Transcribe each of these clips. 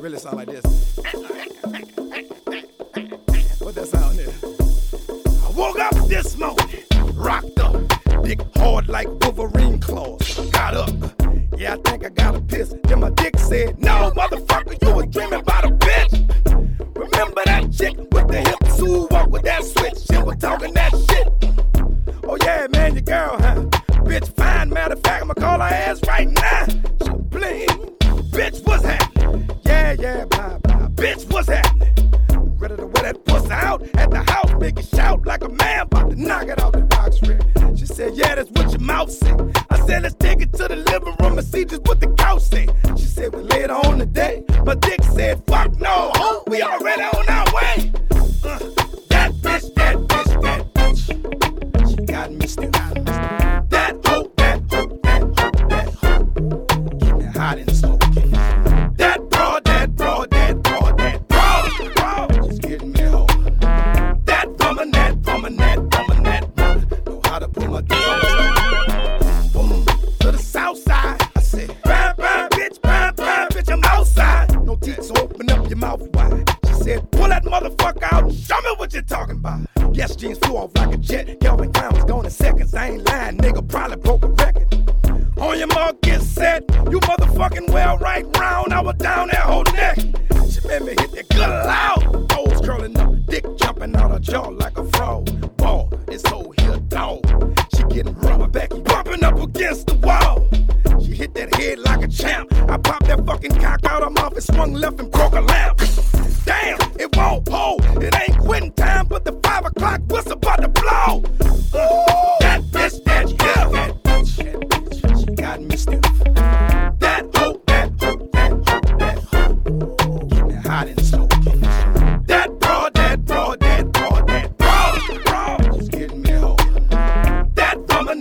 really sound like this. What that sound is? I woke up this morning, rocked up, dick hard like Wolverine claws. Got up, yeah, I think I got a piss. Then my dick said, no, motherfucker, you was dreaming about a bitch. Remember that chick with the hips who walk with that switch? She was talking that shit. Oh yeah, man, your girl, huh? Bitch, fine, matter of fact, I'ma call her ass right now. She bling, bitch, what's happening? Yeah, blah, blah, bitch, what's happening? Ready to wear that puss out at the house, make it shout like a man about to knock it out the box red. She said, yeah, that's what your mouth said. I said, let's take it to the living room and see just what the couch say. She said, well, later on today, my dick said, fuck no, ho, we already on our way. That bitch, she got me still. That hoe, keep me hot in the smoke. That broad, she's getting me home. That woman, know how to pull my dick on. Boom, to the south side, I said, bam, bitch, I'm outside. No teeth, so open up your mouth wide. She said, pull that motherfucker out and show me what you're talking about. Yes, jeans flew off like a jet. Calvin Klein was gone in seconds. I ain't lying, nigga, probably broke a record. On your mark, get set. You motherfucking well right round. I was down that whole neck. She made me hit that good loud. Toes curling up, dick jumping out her jaw like a frog. Ball, this whole here dog. She getting rubber backy, bumping up against the wall. She hit that head like a champ. I popped that fucking cock out her mouth and swung left and broke a lamp. Damn, it won't hold. It ain't quitting time, but the 5 o'clock whistle about to blow. That bitch, she got me stiff. That hoe, keep me hot in the smoke. That broad, she's getting me home. That woman,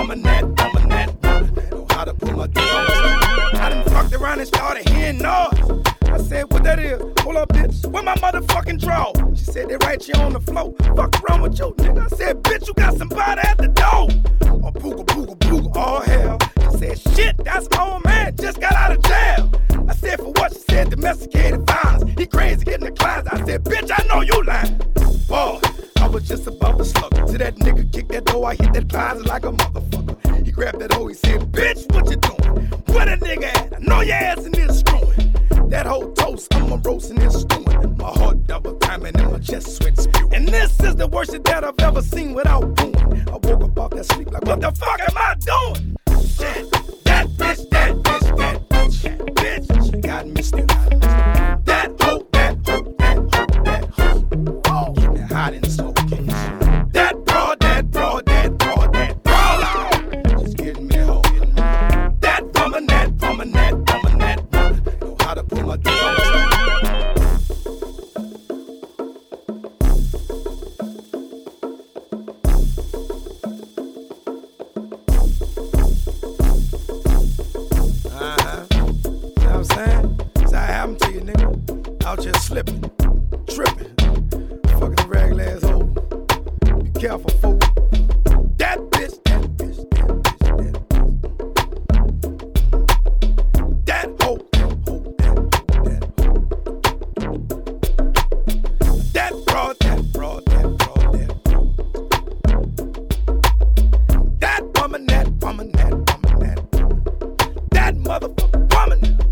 know how to pull my dick on. I done fucked around and started hearing noise. I said, what that is? Hold up, bitch. Where my motherfucking draw? She said, they right here on the floor. Fuck wrong with you, nigga? I said, bitch, you got somebody at the door. Oh, booga, all hell. She said, shit, that's my old man. Just got out of jail. I said, for what? She said, domesticated violence. He crazy, get in the closet. I said, bitch, I know you lying. Boy, I was just about to slug it. Till that nigga kicked that door, I hit that closet like a motherfucker. He grabbed that hoe, he said, bitch, what you doing? Where the nigga at? I know your ass in this screwing. That whole toast, I'm a roasting and stewing. My heart double timing and my chest sweat spewing. And this is the worst shit that I've ever seen without booing. I woke up off that sleep like, what the fuck am I doing? Shit, that bitch, she got me still. That hoe, keep me hot in the smoke. That broad, she's getting me home. That woman, know how to pull my dick on. Out here slipping, tripping, fucking the regular asshole. Be careful, fool. That bitch. That hoe. That broad. That woman. That motherfucking woman.